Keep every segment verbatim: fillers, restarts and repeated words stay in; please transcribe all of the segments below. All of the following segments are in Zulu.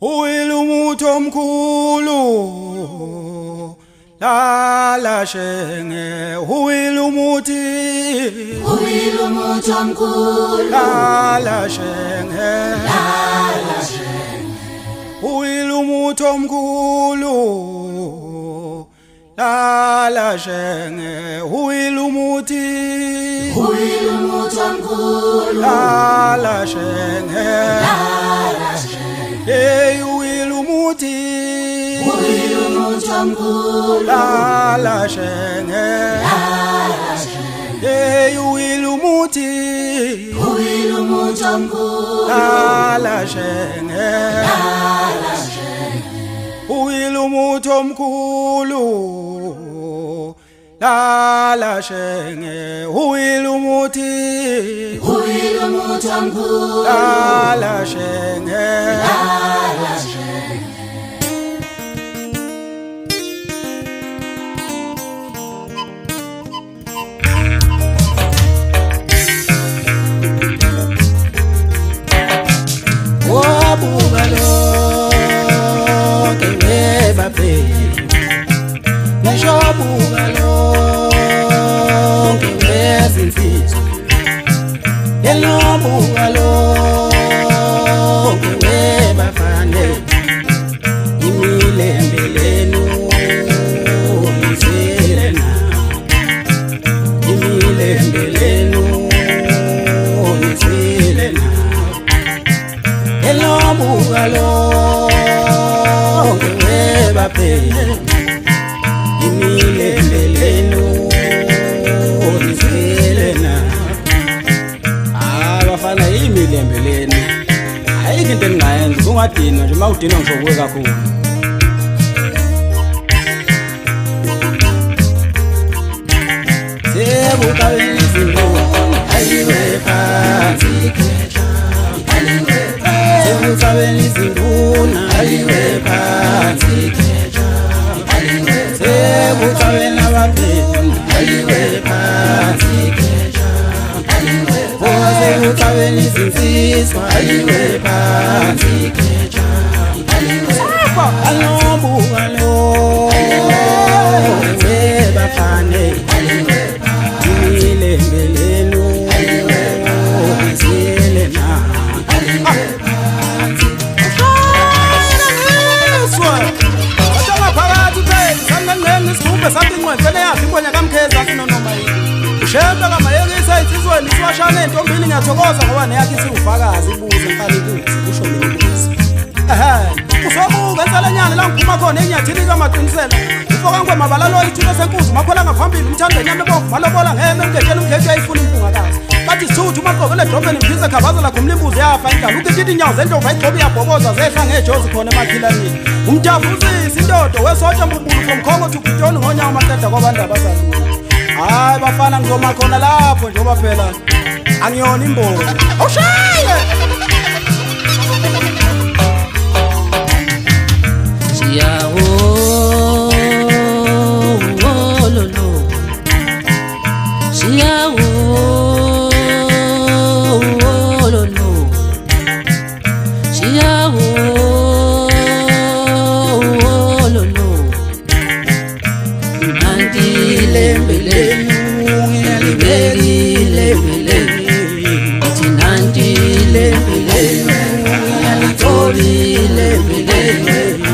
Uyilumuthi omkhulu lala shenge uyilumuthi Uyilumuthi omkhulu lala shenge lala shenge Uyilumuthi omkhulu lala shenge uyilumuthi Uyilumuthi omkhulu lala shenge lala shenge Hey uyilumuthi Uyilumuthi omkhulu lala shenge lala shenge Hey uyilumuthi Uyilumuthi omkhulu lala shenge lala shenge Uyilumuthi omkhulu lala shenge uyilumuthi Uyilumuthi omkhulu lala shenge lala shenge Wabuka lonke webapheli Nishobuka lonke wezinsizwa Elobuka lonke webafane Imilembelenu nizile na Imilembelenu nizile na Elobuka lonke webapheli Imilembelenu nizile na Abafana imilembelenu ayikho into engingayenza ungadinwa nje mawudinwa ngisho kuwe kakhulu Sebukaweni izingoma ayiwe phansi khehla ayiwe phansi Sebukaweni izingoma ayiwe phansi khehla ayiwe Sebukaweni abapheli ayiwe phansi khehla ayiwe Sebukaweni izinsizwa ayiwe phansi khehla ayiwe Alobuka lonke bafane ayiwe Imilembelenu nizile na ayiwe phansi Shona phakathi phela sanganqenga isibumbe sathi incwethele yakhe imbonya kaMkheza sinonoma yini Ushembe kamayekisa insizweni siwashane entombini ngiyathokoza ngoba neyakhe isiwufakazi ibuze mfana ikuze kusho mina ibuze ehe usobuka ensalanyana la ngiphuma khona enyathini kamaqinisela ufoka ngwemabala lo ithule senkuzi makhwela ngaphambili umthando enyama ebomvu malobola ngeme ungejela umkhethi ayifuna impungakazi bathi sithu maqokele edrobheni mphisa khabazela kumlimbuzi yafa indala ukithithi inyawo zendlovu ayigcoba iyabhoboza zehla ngejozi khona emakhilanini umdavuzisi indodo wesotsha mbubulu fomkhongo thukutoni ngonyawo maqeda kwabantu abazalulu hayi bafana ngizoma khona lapho njengoba phela angiyona imboni awushaye Siyawo lolo Siyawo lolo Siyawo lolo Nandilembelenu ngiyalibelelembelenu Nandilembelenu ngiyalitholilembelenu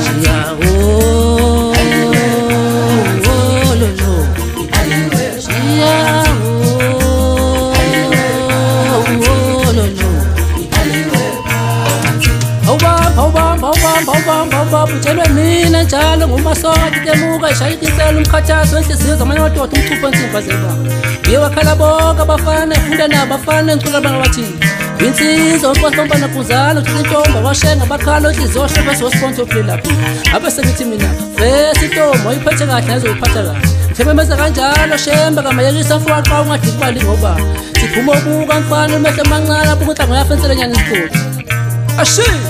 Utshelwe mina njalo ngumasoka temuka ishayikisela umkhathazo enhliziyo zamanye amadoda umthupha insimba zeba Ngiye wakhala bonke abafana efunda nabo abafana engicula bangabathini Insizwa umposombana kuzala uthi intomba washenga bakhala inhliziyo oshebe sosponto philaphi abe sengithi mina fesi intomba uyiphethe kahle nazo uyiphatha kahle Ngithememeza kanjalo shembe kamayekisa mfuqa xa ungadiki imali ngoba siphuma ubuka mfana umehlo amancane abukuthi angayafensela nyana isikoti Ashi